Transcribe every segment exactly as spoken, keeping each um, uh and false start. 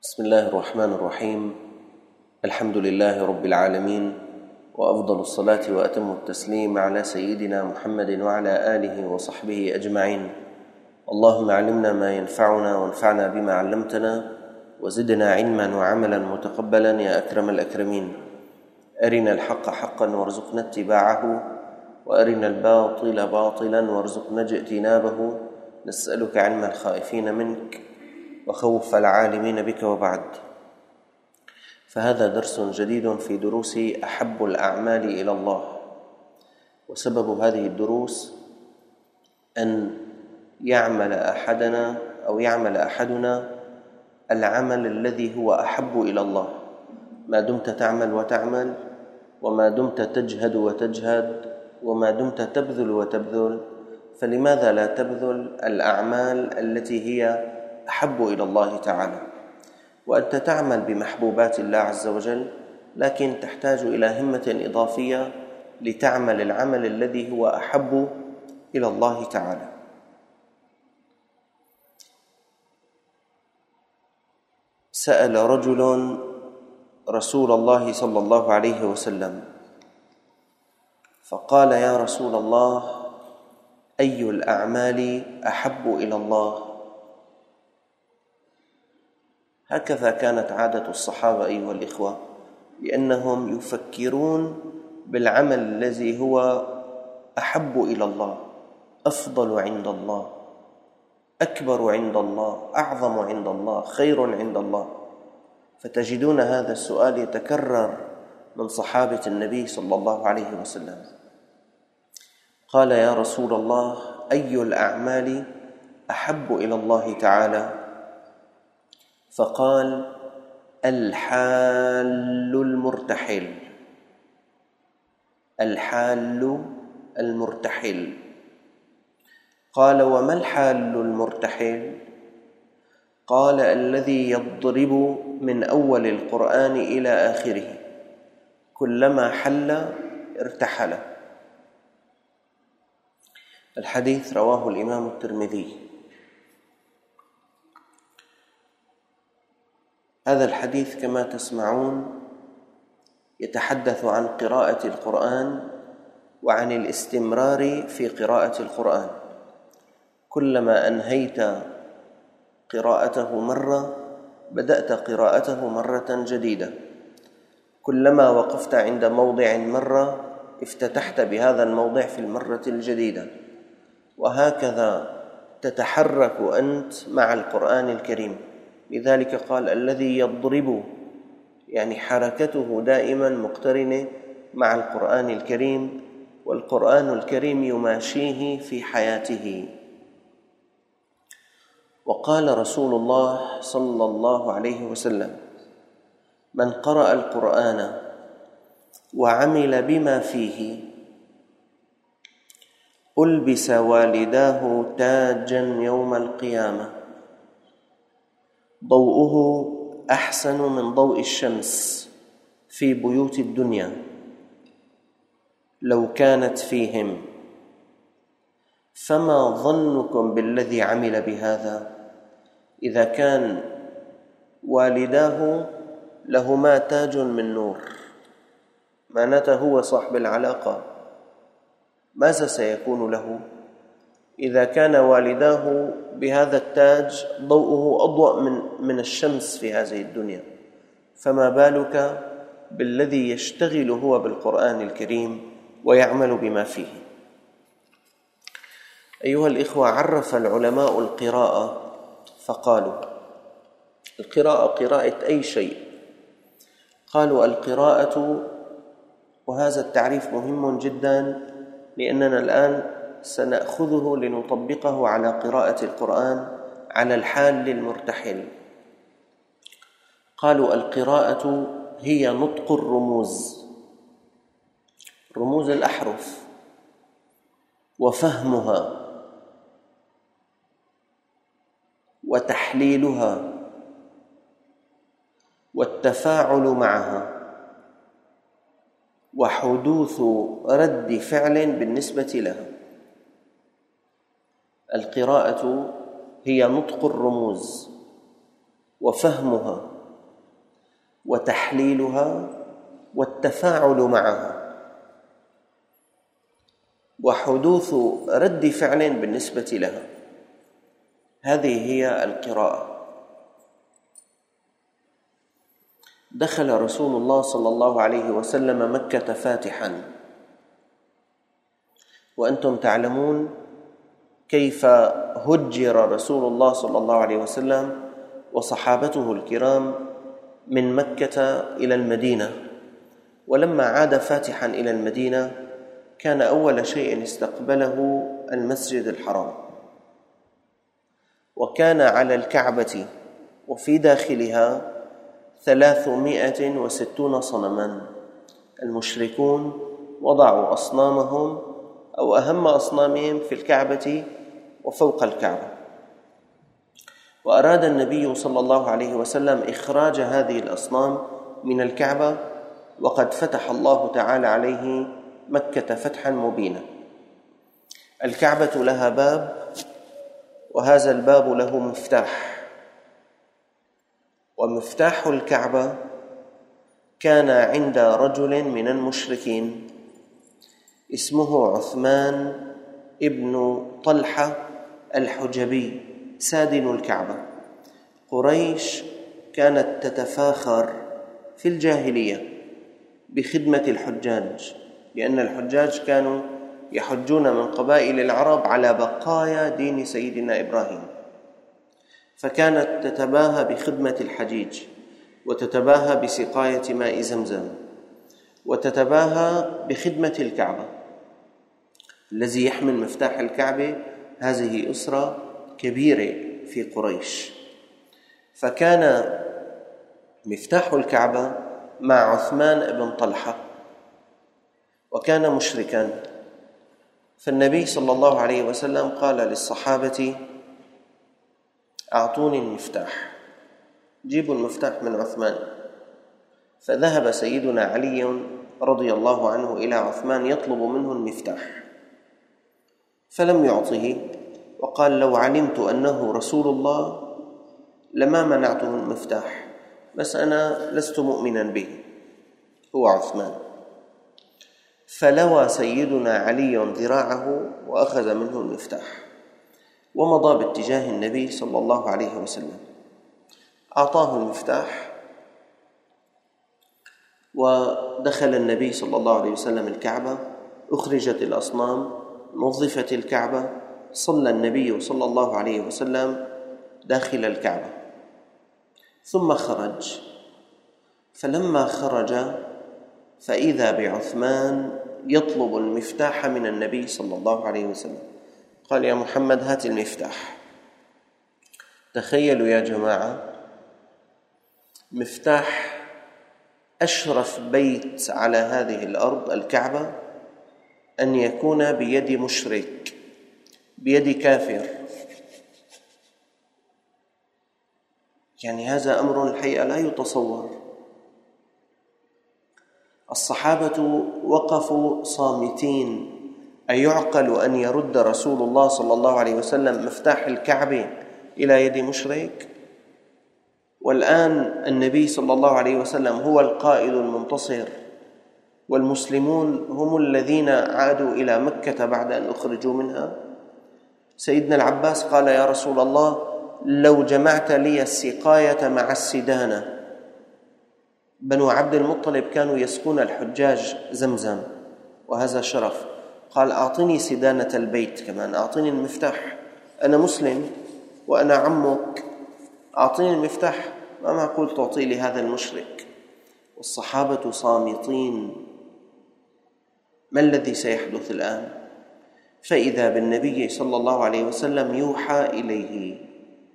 بسم الله الرحمن الرحيم. الحمد لله رب العالمين، وأفضل الصلاة وأتم التسليم على سيدنا محمد وعلى آله وصحبه أجمعين. اللهم علمنا ما ينفعنا وانفعنا بما علمتنا، وزدنا علما وعملا متقبلا يا أكرم الأكرمين. أرنا الحق حقا وارزقنا اتباعه، وأرنا الباطل باطلا وارزقنا اجتنابه. نسألك علم الخائفين منك وخوف العالمين بك، وبعد. فهذا درس جديد في دروس أحب الأعمال إلى الله، وسبب هذه الدروس أن يعمل أحدنا أو يعمل أحدنا العمل الذي هو أحب إلى الله. ما دمت تعمل وتعمل، وما دمت تجهد وتجهد، وما دمت تبذل وتبذل، فلماذا لا تبذل الأعمال التي هي أحب إلى الله تعالى؟ وأنت تعمل بمحبوبات الله عز وجل، لكن تحتاج إلى همة إضافية لتعمل العمل الذي هو أحب إلى الله تعالى. سأل رجل رسول الله صلى الله عليه وسلم فقال: يا رسول الله، أي الأعمال أحب إلى الله؟ هكذا كانت عادة الصحابة أيها الإخوة، لأنهم يفكرون بالعمل الذي هو أحب إلى الله، أفضل عند الله، أكبر عند الله، أعظم عند الله، خير عند الله. فتجدون هذا السؤال يتكرر من صحابة النبي صلى الله عليه وسلم. قال: يا رسول الله، أي الأعمال أحب إلى الله تعالى؟ فقال: الحال المرتحل. الحال المرتحل. قال: وما الحال المرتحل؟ قال: الذي يضرب من أول القرآن إلى آخره، كلما حل ارتحل. الحديث رواه الإمام الترمذي. هذا الحديث كما تسمعون يتحدث عن قراءة القرآن وعن الاستمرار في قراءة القرآن. كلما أنهيت قراءته مرة بدأت قراءته مرة جديدة، كلما وقفت عند موضع مرة افتتحت بهذا الموضع في المرة الجديدة، وهكذا تتحرك أنت مع القرآن الكريم. لذلك قال: الذي يضرب، يعني حركته دائما مقترنة مع القرآن الكريم، والقرآن الكريم يماشيه في حياته. وقال رسول الله صلى الله عليه وسلم: من قرأ القرآن وعمل بما فيه ألبس والداه تاجا يوم القيامة، ضوءه أحسن من ضوء الشمس في بيوت الدنيا لو كانت فيهم. فما ظنكم بالذي عمل بهذا؟ إذا كان والداه لهما تاج من نور، معناته هو صاحب العلاقة، ماذا سيكون له؟ إذا كان والداه بهذا التاج ضوءه أضوأ من من الشمس في هذه الدنيا، فما بالك بالذي يشتغل هو بالقرآن الكريم ويعمل بما فيه؟ أيها الإخوة، عرف العلماء القراءة فقالوا: القراءة قراءة أي شيء. قالوا: القراءة، وهذا التعريف مهم جدا لأننا الآن سنأخذه لنطبقه على قراءة القرآن على الحال المرتحل. قالوا: القراءة هي نطق الرموز، رموز الأحرف، وفهمها وتحليلها والتفاعل معها وحدوث رد فعل بالنسبة لها. القراءة هي نطق الرموز وفهمها وتحليلها والتفاعل معها وحدوث رد فعل بالنسبة لها. هذه هي القراءة. دخل رسول الله صلى الله عليه وسلم مكة فاتحا، وأنتم تعلمون كيف هجر رسول الله صلى الله عليه وسلم وصحابته الكرام من مكة إلى المدينة. ولما عاد فاتحا إلى المدينة كان أول شيء استقبله المسجد الحرام، وكان على الكعبة وفي داخلها ثلاثمائة وستون صنما. المشركون وضعوا أصنامهم أو أهم أصنامهم في الكعبة وفوق الكعبة، وأراد النبي صلى الله عليه وسلم إخراج هذه الأصنام من الكعبة، وقد فتح الله تعالى عليه مكة فتحا مبينا. الكعبة لها باب، وهذا الباب له مفتاح، ومفتاح الكعبة كان عند رجل من المشركين اسمه عثمان ابن طلحة الحجبي سادن الكعبة. قريش كانت تتفاخر في الجاهلية بخدمة الحجاج، لأن الحجاج كانوا يحجون من قبائل العرب على بقايا دين سيدنا إبراهيم، فكانت تتباهى بخدمة الحجيج، وتتباهى بسقاية ماء زمزم، وتتباهى بخدمة الكعبة. الذي يحمل مفتاح الكعبة هذه أسرة كبيرة في قريش، فكان مفتاح الكعبة مع عثمان بن طلحة، وكان مشركا. فالنبي صلى الله عليه وسلم قال للصحابة: أعطوني المفتاح، جيبوا المفتاح من عثمان. فذهب سيدنا علي رضي الله عنه إلى عثمان يطلب منه المفتاح، فلم يعطه، وقال: لو علمت أنه رسول الله لما منعته المفتاح، بس أنا لست مؤمنا به، هو عثمان. فلوى سيدنا علي ذراعه وأخذ منه المفتاح ومضى باتجاه النبي صلى الله عليه وسلم. أعطاه المفتاح ودخل النبي صلى الله عليه وسلم الكعبة، أخرجت الأصنام، نظفت الكعبة، صلى النبي صلى الله عليه وسلم داخل الكعبة، ثم خرج. فلما خرج فإذا بعثمان يطلب المفتاح من النبي صلى الله عليه وسلم. قال: يا محمد هات المفتاح. تخيلوا يا جماعة، مفتاح أشرف بيت على هذه الأرض الكعبة أن يكون بيد مشرك، بيد كافر. يعني هذا أمر الحقيقة لا يتصور. الصحابة وقفوا صامتين. أيعقل أن يرد رسول الله صلى الله عليه وسلم مفتاح الكعبة إلى يد مشرك؟ والآن النبي صلى الله عليه وسلم هو القائد المنتصر، والمسلمون هم الذين عادوا إلى مكة بعد أن أخرجوا منها. سيدنا العباس قال: يا رسول الله، لو جمعت لي السقاية مع السدانة. بنو عبد المطلب كانوا يسقون الحجاج زمزم، وهذا شرف. قال: أعطني سدانة البيت كمان، أعطني المفتاح، أنا مسلم وأنا عمك، أعطني المفتاح، ما معقول تعطي لي هذا المشرك. والصحابة صامتين. ما الذي سيحدث الآن؟ فإذا بالنبي صلى الله عليه وسلم يوحى إليه،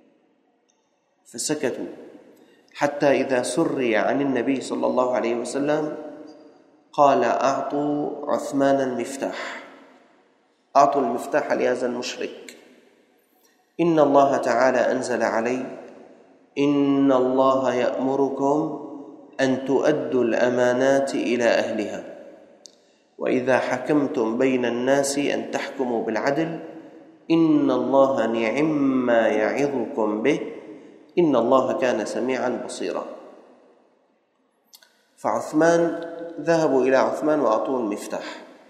فسكتوا حتى إذا سري عن النبي صلى الله عليه وسلم قال: أعطوا عثمان المفتاح، أعطوا المفتاح لهذا المشرك. إن الله تعالى أنزل علي: إن الله يأمركم أن تؤدوا الأمانات إلى أهلها، وإذا حكمتم بين الناس أن تحكموا بالعدل، إن الله نعم ما يعظكم به، إن الله كان سميعا بصيرا. فعثمان ذهبوا إلى عثمان وأعطوه المفتاح،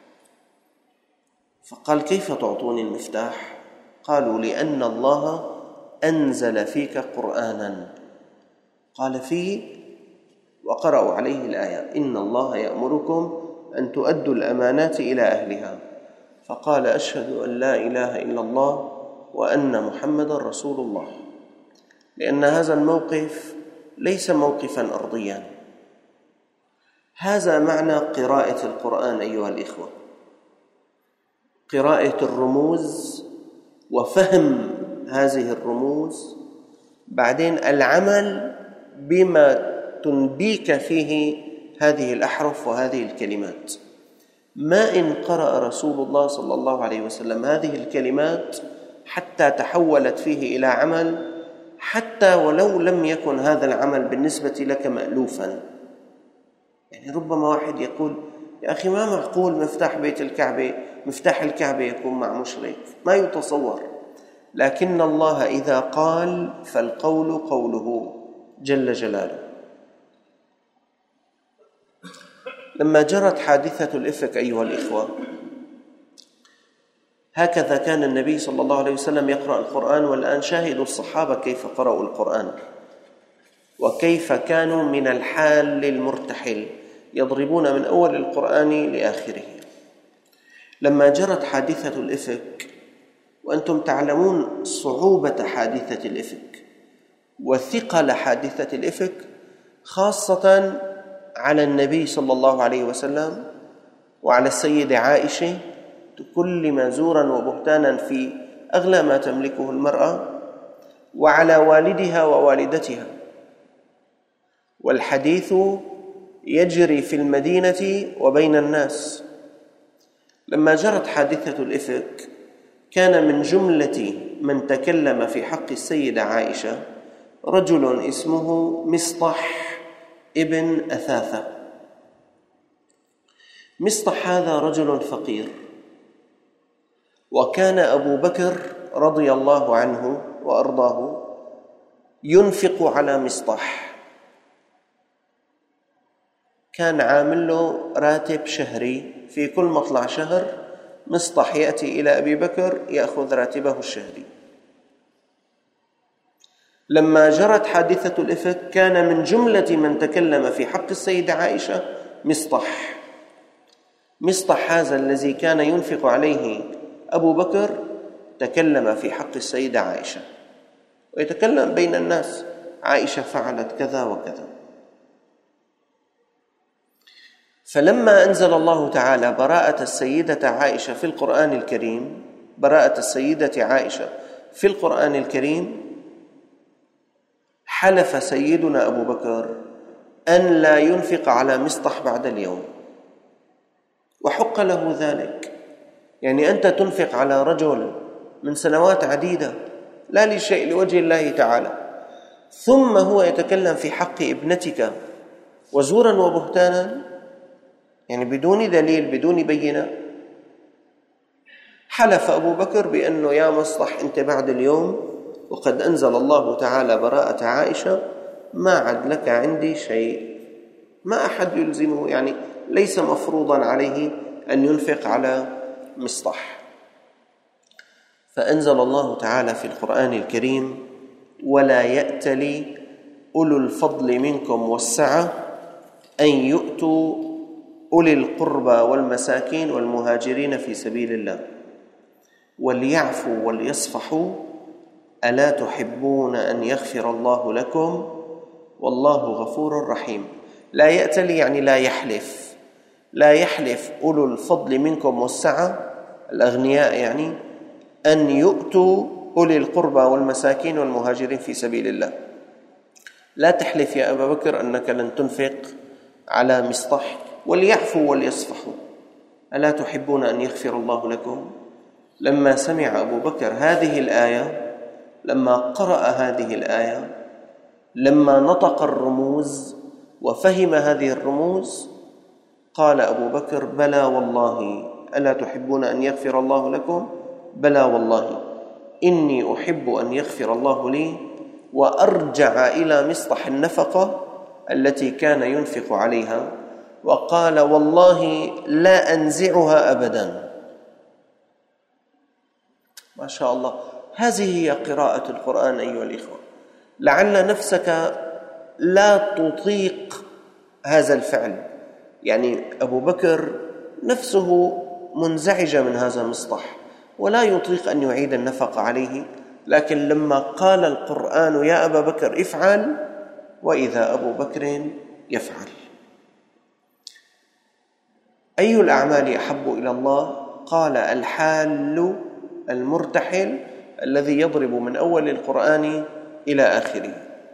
فقال: كيف تعطوني المفتاح؟ قالوا: لأن الله أنزل فيك قرآنا قال فيه، وقرأوا عليه الآية: إن الله يأمركم أن تؤدوا الأمانات إلى أهلها. فقال: أشهد أن لا إله إلا الله وأن محمدا رسول الله. لأن هذا الموقف ليس موقفا أرضيا، هذا معنى قراءة القرآن أيها الإخوة، قراءة الرموز وفهم هذه الرموز، بعدين العمل بما تنبيك فيه هذه الأحرف وهذه الكلمات. ما إن قرأ رسول الله صلى الله عليه وسلم هذه الكلمات حتى تحولت فيه إلى عمل، حتى ولو لم يكن هذا العمل بالنسبة لك مألوفا. يعني ربما واحد يقول: يا أخي ما معقول مفتاح بيت الكعبة مفتاح الكعبة يكون مع مشرك، ما يتصور. لكن الله إذا قال فالقول قوله جل جلاله. لما جرت حادثة الإفك أيها الإخوة، هكذا كان النبي صلى الله عليه وسلم يقرأ القرآن، والآن شاهدوا الصحابة كيف قرأوا القرآن وكيف كانوا من الحال للمرتحل يضربون من أول القرآن لآخره. لما جرت حادثة الإفك، وأنتم تعلمون صعوبة حادثة الإفك وثقل حادثة الإفك خاصة على النبي صلى الله عليه وسلم وعلى السيدة عائشة، تكلم زورا وبهتانا في أغلى ما تملكه المرأة، وعلى والدها ووالدتها، والحديث يجري في المدينة وبين الناس. لما جرت حادثة الإفك كان من جملة من تكلم في حق السيدة عائشة رجل اسمه مصطح ابن أثاثة. مصطح هذا رجل فقير، وكان أبو بكر رضي الله عنه وأرضاه ينفق على مصطح، كان عامل له راتب شهري، في كل مطلع شهر مصطح يأتي إلى أبي بكر يأخذ راتبه الشهري. لما جرت حادثة الإفك كان من جملة من تكلم في حق السيدة عائشة مصطح. مصطح هذا الذي كان ينفق عليه أبو بكر تكلم في حق السيدة عائشة، ويتكلم بين الناس: عائشة فعلت كذا وكذا. فلما أنزل الله تعالى براءة السيدة عائشة في القرآن الكريم، براءة السيدة عائشة في القرآن الكريم، حلف سيدنا أبو بكر أن لا ينفق على مصطح بعد اليوم، وحق له ذلك. يعني أنت تنفق على رجل من سنوات عديدة لا لشيء لوجه الله تعالى، ثم هو يتكلم في حق ابنتك وزورا وبهتانا، يعني بدون دليل بدون بينة. حلف أبو بكر بأنه: يا مصطح أنت بعد اليوم وقد أنزل الله تعالى براءة عائشة، ما عد لك عندي شيء. ما أحد يلزمه، يعني ليس مفروضا عليه أن ينفق على مصطح. فأنزل الله تعالى في القرآن الكريم: ولا يأتل أولو الفضل منكم والسعة أن يؤتوا أولي القربى والمساكين والمهاجرين في سبيل الله وليعفوا وليصفحوا ألا تحبون أن يغفر الله لكم والله غفور رحيم. لا يأتل يعني لا يحلف، لا يحلف أولو الفضل منكم والسعة، الأغنياء يعني، أن يؤتوا أولي القربى والمساكين والمهاجرين في سبيل الله. لا تحلف يا أبا بكر أنك لن تنفق على مصطح. وليعفوا وليصفحوا ألا تحبون أن يغفر الله لكم. لما سمع أبو بكر هذه الآية، لما قرأ هذه الآية، لما نطق الرموز وفهم هذه الرموز، قال أبو بكر: بلى والله ألا تحبون أن يغفر الله لكم؟ بلى والله إني أحب أن يغفر الله لي. وأرجع إلى مصطح النفقة التي كان ينفق عليها، وقال: والله لا أنزعها أبدا. ما شاء الله، هذه هي قراءة القرآن أيها الإخوة. لعل نفسك لا تطيق هذا الفعل، يعني أبو بكر نفسه منزعجة من هذا المصطح ولا يطيق أن يعيد النفقة عليه، لكن لما قال القرآن: يا أبا بكر افعل، وإذا أبو بكر يفعل. أي الأعمال أحب إلى الله؟ قال: الحال المرتحل الذي يضرب من أول القرآن إلى آخره.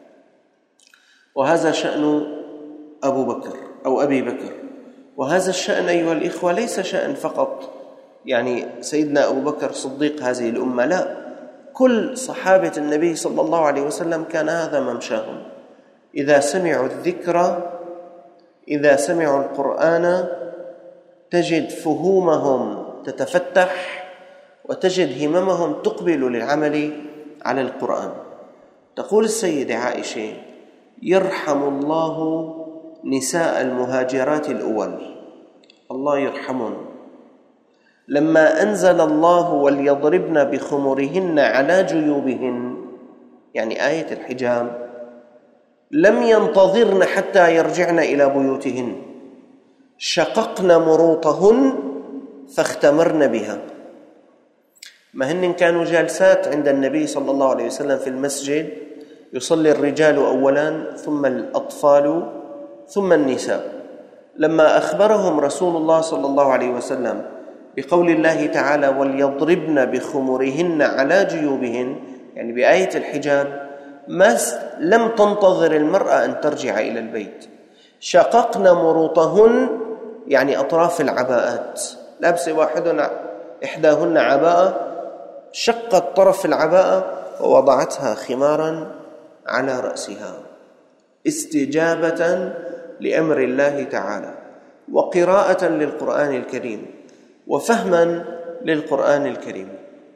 وهذا شأن أبو بكر أو أبي بكر. وهذا الشأن أيها الإخوة ليس شأن فقط يعني سيدنا أبو بكر صديق هذه الأمة، لا، كل صحابة النبي صلى الله عليه وسلم كان هذا ممشاهم. إذا سمعوا الذكر، إذا سمعوا القرآن، تجد فهومهم تتفتح وتجد هممهم تقبل للعمل على القرآن. تقول السيدة عائشة: يرحم الله نساء المهاجرات الأول، الله يرحمهم، لما أنزل الله وليضربن بخمرهن على جيوبهن، يعني آية الحجاب، لم ينتظرن حتى يرجعن إلى بيوتهن، شققن مروطهن فاختمرن بها. ما هن كانوا جالسات عند النبي صلى الله عليه وسلم في المسجد، يصلي الرجال أولا ثم الأطفال ثم النساء. لما أخبرهم رسول الله صلى الله عليه وسلم بقول الله تعالى: وليضربن بخمرهن على جيوبهن، يعني بآية الحجاب، ما لم تنتظر المرأة أن ترجع إلى البيت، شققن مروطهن يعني أطراف العباءات، لابسة واحدة إحداهن عباءة، شقت طرف العباءة ووضعتها خمارا على رأسها، استجابة لأمر الله تعالى، وقراءة للقرآن الكريم، وفهما للقرآن الكريم.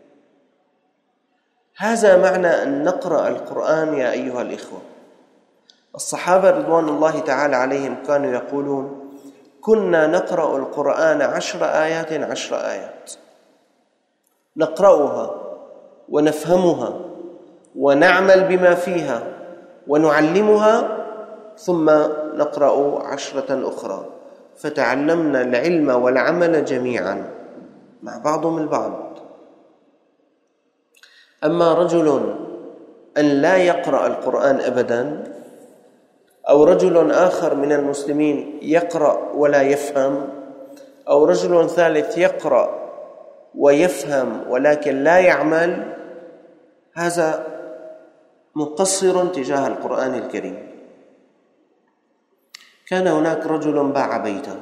هذا معنى أن نقرأ القرآن يا أيها الإخوة. الصحابة رضوان الله تعالى عليهم كانوا يقولون: كنا نقرأ القرآن عشر آيات عشر آيات، نقرأها ونفهمها ونعمل بما فيها ونعلمها، ثم نقرأ عشرة أخرى، فتعلمنا العلم والعمل جميعا مع بعضهم البعض. أما رجل أن لا يقرأ القرآن أبدا، أو رجل آخر من المسلمين يقرأ ولا يفهم، أو رجل ثالث يقرأ ويفهم ولكن لا يعمل، هذا مقصر تجاه القرآن الكريم. كان هناك رجل باع بيته،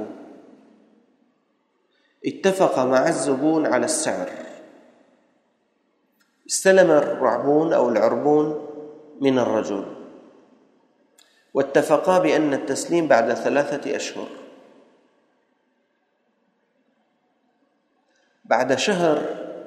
اتفق مع الزبون على السعر، استلم الرعبون أو العربون من الرجل، واتفقا بأن التسليم بعد ثلاثة أشهر. بعد شهر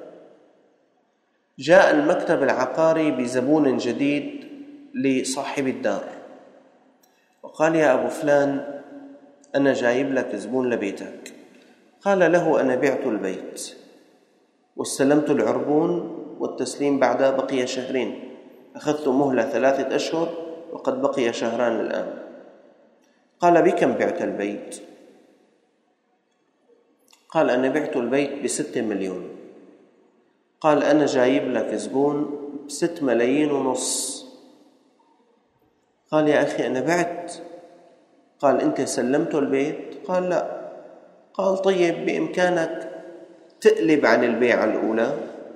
جاء المكتب العقاري بزبون جديد لصاحب الدار، وقال: يا أبو فلان، أنا جايب لك زبون لبيتك. قال له: أنا بعت البيت واستلمت العربون، والتسليم بعد بقي شهرين، أخذت مهلة ثلاثة أشهر وقد بقي شهران الآن. قال: بكم بعت البيت؟ قال: أنا بعت البيت بستة مليون. قال: أنا جايب لك زبون بست ملايين ونص. قال: يا أخي أنا بعت. قال: أنت سلمت البيت؟ قال: لا. قال: طيب، بإمكانك تقلب عن البيعة الأولى،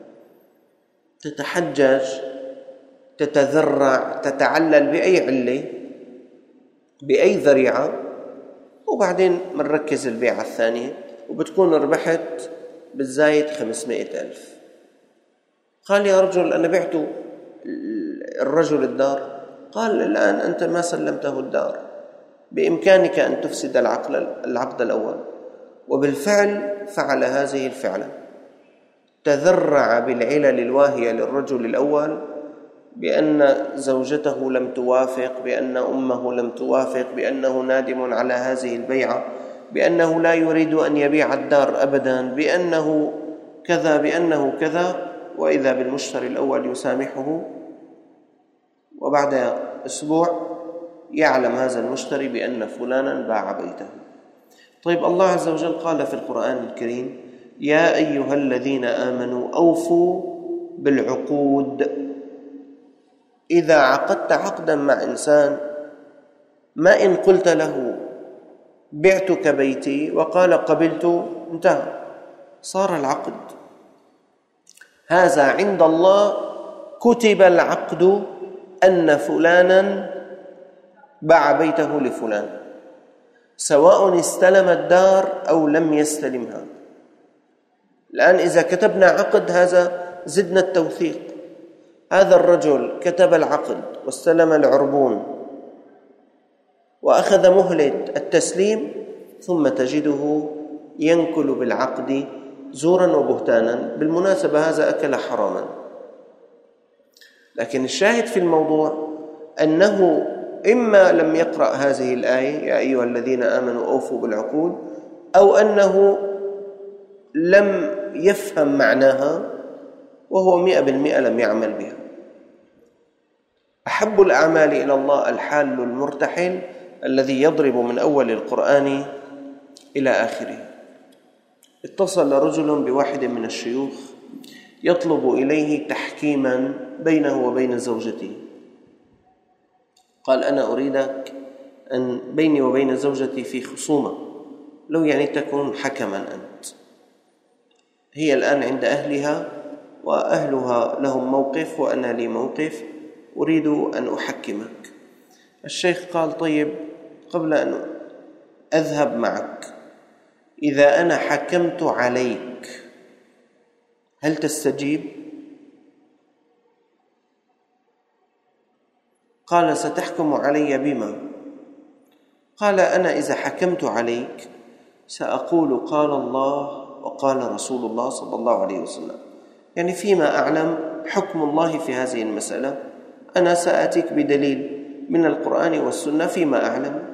تتحجج، تتذرع، تتعلل بأي علة، بأي ذريعة، وبعدين منركز البيعة الثانية، وبتكون ربحت بالزايد خمسمائة ألف. قال: يا رجل، أنا بعت الرجل الدار. قال: الآن أنت ما سلمته الدار، بإمكانك أن تفسد العقد العقد الأول. وبالفعل فعل هذه الفعلة، تذرع بالعلل الواهية للرجل الأول، بأن زوجته لم توافق، بأن أمه لم توافق، بأنه نادم على هذه البيعة، بأنه لا يريد أن يبيع الدار أبدا، بأنه كذا بأنه كذا، وإذا بالمشتري الأول يسامحه، وبعد أسبوع يعلم هذا المشتري بأن فلانا باع بيته. طيب الله عز وجل قال في القرآن الكريم: يا أيها الذين آمنوا أوفوا بالعقود. إذا عقدت عقدا مع إنسان، ما إن قلت له بعتك بيتي وقال قبلت، انتهى، صار العقد. هذا عند الله كتب العقد أن فلانا باع بيته لفلان، سواء استلم الدار أو لم يستلمها. الآن إذا كتبنا عقد، هذا زدنا التوثيق. هذا الرجل كتب العقد واستلم العربون وأخذ مهلة التسليم، ثم تجده ينكل بالعقد زورا وبهتانا. بالمناسبة هذا أكل حراما، لكن الشاهد في الموضوع أنه إما لم يقرأ هذه الآية يا أيها الذين آمنوا أوفوا بالعقود، أو أنه لم يفهم معناها وهو مئة بالمئة لم يعمل بها. أحب الأعمال إلى الله الحال المرتحل الذي يضرب من أول القرآن إلى آخره. اتصل رجل بواحد من الشيوخ يطلب إليه تحكيما بينه وبين زوجته. قال: أنا أريدك أن بيني وبين زوجتي في خصومة، لو يعني تكون حكما أنت. هي الآن عند أهلها وأهلها لهم موقف وأنا لي موقف، أريد أن أحكمك. الشيخ قال: طيب، قبل أن أذهب معك، إذا أنا حكمت عليك هل تستجيب؟ قال: ستحكم علي بما؟ قال: أنا إذا حكمت عليك سأقول قال الله وقال رسول الله صلى الله عليه وسلم، يعني فيما أعلم حكم الله في هذه المسألة، أنا سأتيك بدليل من القرآن والسنة فيما أعلم.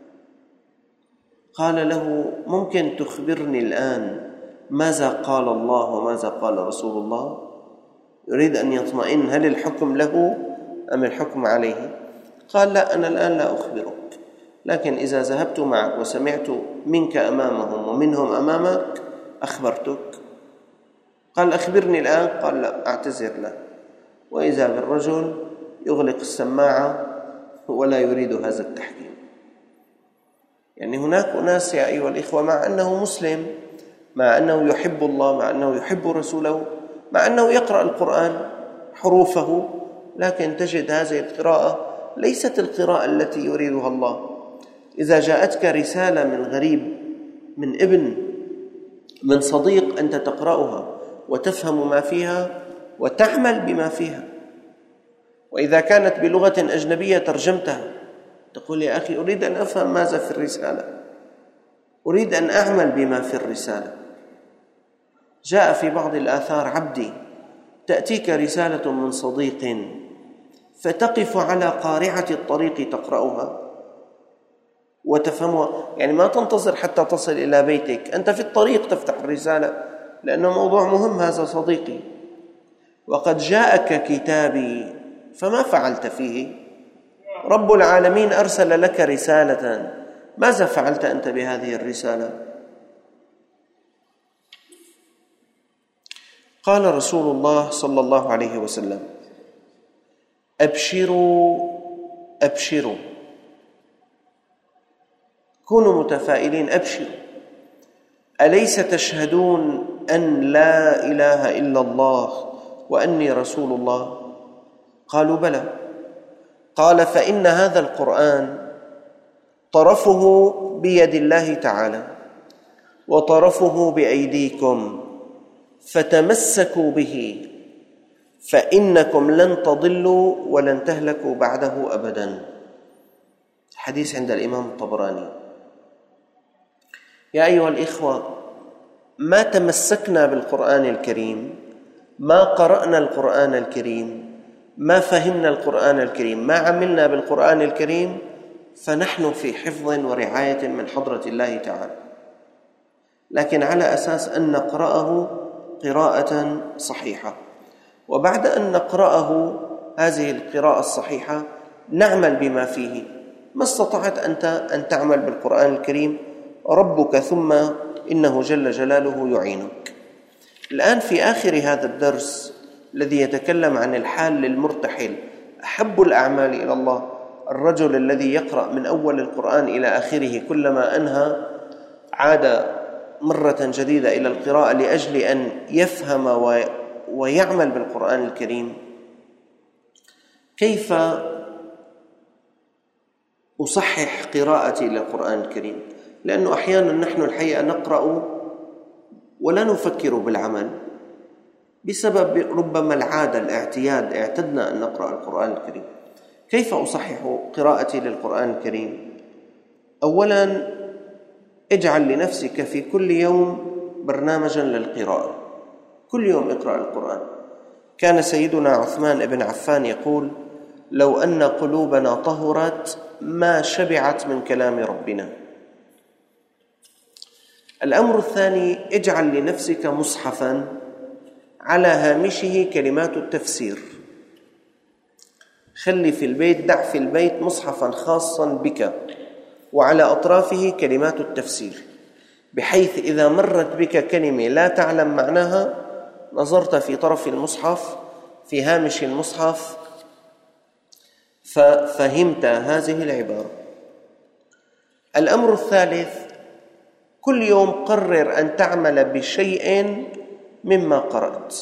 قال له: ممكن تخبرني الآن ماذا قال الله وماذا قال رسول الله؟ يريد أن يطمئن، هل الحكم له أم الحكم عليه؟ قال: لا، أنا الآن لا أخبرك، لكن إذا ذهبت معك وسمعت منك أمامهم ومنهم أمامك أخبرتك. قال: أخبرني الآن. قال: لا، أعتذر له. وإذا بالرجل يغلق السماعة ولا يريد هذا التحكيم. يعني هناك أناس يا أيها الإخوة، مع أنه مسلم، مع أنه يحب الله، مع أنه يحب رسوله، مع أنه يقرأ القرآن حروفه، لكن تجد هذه القراءة ليست القراءة التي يريدها الله. إذا جاءتك رسالة من غريب، من ابن، من صديق، أنت تقرأها وتفهم ما فيها وتعمل بما فيها. وإذا كانت بلغة أجنبية ترجمتها، تقول: يا أخي، أريد أن أفهم ماذا في الرسالة، أريد أن أعمل بما في الرسالة. جاء في بعض الآثار: عبدي، تأتيك رسالة من صديق فتقف على قارعة الطريق تقرأها وتفهمها، يعني ما تنتظر حتى تصل إلى بيتك، أنت في الطريق تفتح الرسالة، لأنه موضوع مهم هذا صديقي. وقد جاءك كتابي فما فعلت فيه؟ رب العالمين أرسل لك رسالة، ماذا فعلت أنت بهذه الرسالة؟ قال رسول الله صلى الله عليه وسلم: أبشروا أبشروا، كونوا متفائلين، أبشروا، أليس تشهدون أن لا إله إلا الله وأني رسول الله؟ قالوا: بلى. قال: فإن هذا القرآن طرفه بيد الله تعالى وطرفه بأيديكم، فتمسكوا به، فإنكم لن تضلوا ولن تهلكوا بعده أبدا. حديث عند الإمام الطبراني. يا أيها الإخوة، ما تمسكنا بالقرآن الكريم، ما قرأنا القرآن الكريم، ما فهمنا القرآن الكريم، ما عملنا بالقرآن الكريم، فنحن في حفظ ورعاية من حضرة الله تعالى، لكن على أساس أن نقرأه قراءة صحيحة، وبعد أن نقرأه هذه القراءة الصحيحة نعمل بما فيه. ما استطعت أنت أن تعمل بالقرآن الكريم، ربك ثم إنه جل جلاله يعينك. الآن في آخر هذا الدرس الذي يتكلم عن الحال للمرتحل، أحب الأعمال إلى الله الرجل الذي يقرأ من أول القرآن إلى آخره، كلما أنهى عاد مرة جديدة إلى القراءة لأجل أن يفهم ويعمل بالقرآن الكريم. كيف أصحح قراءتي للقرآن الكريم؟ لأنه أحيانا نحن الحقيقة نقرأ ولا نفكر بالعمل بسبب ربما العادة، الاعتياد، اعتدنا أن نقرأ القرآن الكريم. كيف أصحح قراءتي للقرآن الكريم؟ أولا، اجعل لنفسك في كل يوم برنامجا للقراءة، كل يوم اقرأ القرآن. كان سيدنا عثمان بن عفان يقول: لو أن قلوبنا طهرت ما شبعت من كلام ربنا. الأمر الثاني، اجعل لنفسك مصحفا على هامشه كلمات التفسير. خلي في البيت، دع في البيت مصحفا خاصا بك وعلى أطرافه كلمات التفسير، بحيث إذا مرت بك كلمة لا تعلم معناها نظرت في طرف المصحف، في هامش المصحف، ففهمت هذه العبارة. الأمر الثالث، كل يوم قرر أن تعمل بشيء مما قرأت.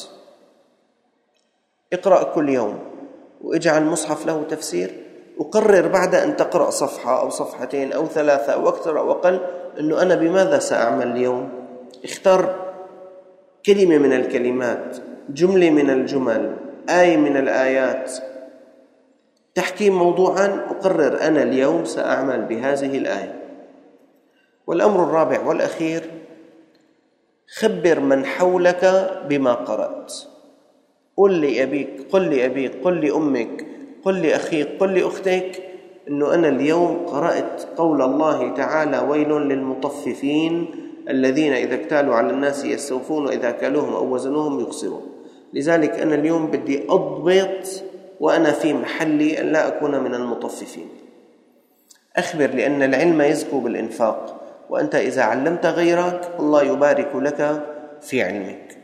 اقرأ كل يوم واجعل مصحف له تفسير، وقرر بعد أن تقرأ صفحة أو صفحتين أو ثلاثة أو أكثر أو أقل أنه أنا بماذا سأعمل اليوم. اختر كلمة من الكلمات، جملة من الجمل، آية من الآيات، تحكي موضوعا، وقرر أنا اليوم سأعمل بهذه الآية. والأمر الرابع والأخير، خبر من حولك بما قرأت. قل لأبيك، قل لأبيك، قل لأمك، قل لأخيك، قل لأختك أنه أنا اليوم قرأت قول الله تعالى: ويل للمطففين الذين إذا اكتالوا على الناس يستوفون وإذا كالوهم أو وزنوهم يخسرون. لذلك أنا اليوم بدي أضبط وأنا في محلي أن لا أكون من المطففين. أخبر، لأن العلم يزكو بالإنفاق، وأنت إذا علمت غيرك الله يبارك لك في علمك.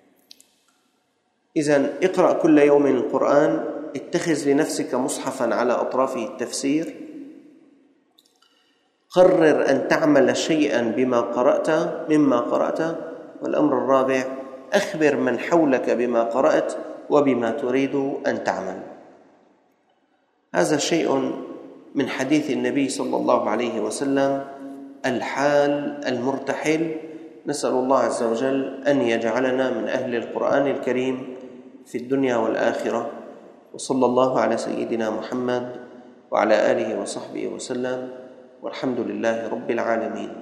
إذن اقرأ كل يوم القرآن، اتخذ لنفسك مصحفا على أطرافه التفسير، قرر أن تعمل شيئا بما قرأت مما قرأت. والأمر الرابع، أخبر من حولك بما قرأت وبما تريد أن تعمل. هذا شيء من حديث النبي صلى الله عليه وسلم، الحال المرتحل. نسأل الله عز وجل أن يجعلنا من أهل القرآن الكريم في الدنيا والآخرة. وصلى الله على سيدنا محمد وعلى آله وصحبه وسلم، والحمد لله رب العالمين.